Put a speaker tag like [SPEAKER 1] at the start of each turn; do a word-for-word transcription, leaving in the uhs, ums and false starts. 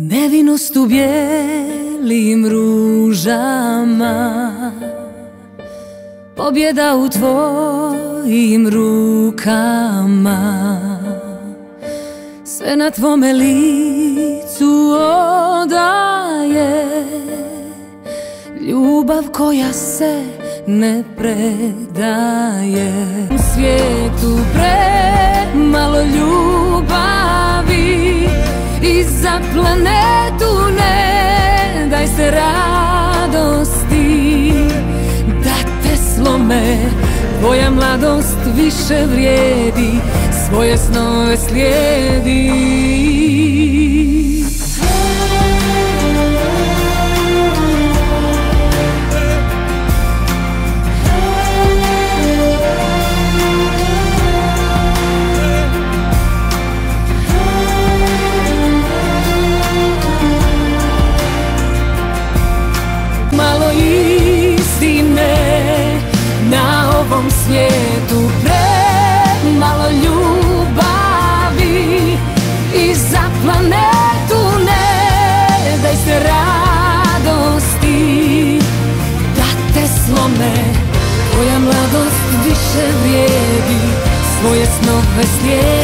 [SPEAKER 1] Nevinost u bijelim ružama, pobjeda u tvojim rukama, sve na tvome licu odaje, ljubav koja se ne predaje. U svijetu premalo ljubavi i za planetu ne daj se radosti da te slome. Tvoja mladost više vrijedi, svoje snove slijedi. Malo istine na ovom svijetu, premalo ljubavi i za planetu ne daj se radosti da te slome. Tvoja mladost više vrijedi, svoje snove slijedi.